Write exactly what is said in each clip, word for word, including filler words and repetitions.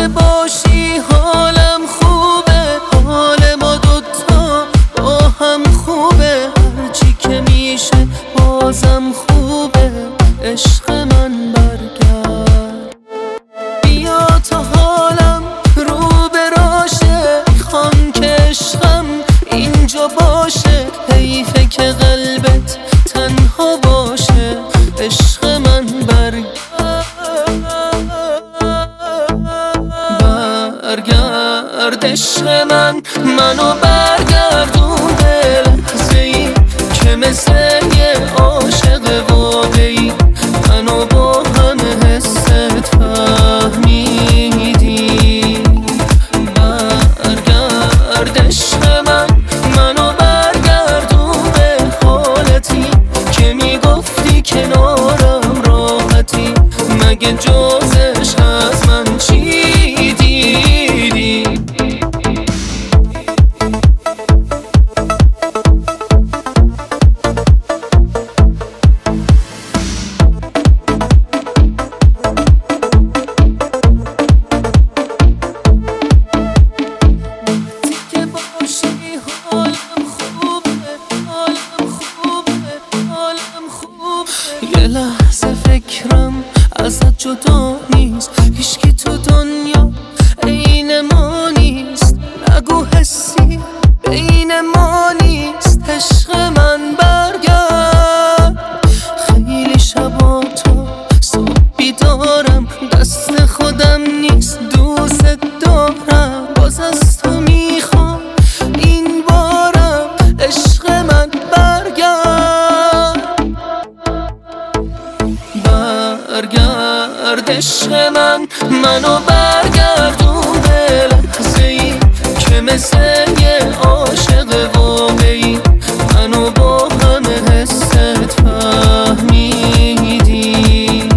باشی حالم خوبه، حال ما دوتا با هم خوبه، هرچی که میشه بازم خوبه. عشق من برگرد، بیا تا حالم رو براشه، میخوام که عشقم اینجا باشه، حیفه که قلبت تنها باشه. عشق من برگرد، برگرد عشق من، منو برگردون به لحظه‌ای که مثل یه عاشق واقعی منو با همه حست فهمیدی. برگرد عشق من، منو برگردون به حالتی که میگفتی کنارم راحتی، مگه جزش از من چی دیدی؟ یه لحظه فکرم ازت جدا نیست، هیچکی تو دنیا عین ما نیست، نگو حسی بین ما نیست. عشق من برگرد، خیلی شبا تا صبح بیدارم، دست خودم نیست دوست دارم، باز از تو میخوام این بارم. عشق من برگرد، برگرد عشق من، منو برگردون به لحظه‌ای که مثل یه عاشق واقعی منو با همه حست فهمیدی.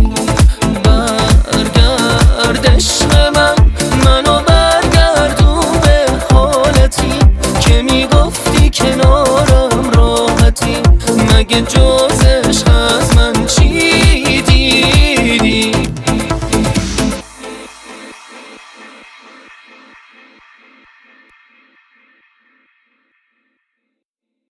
برگرد عشق من، منو برگردون به حالتی که میگفتی کنارم راحتی، مگه جزش از من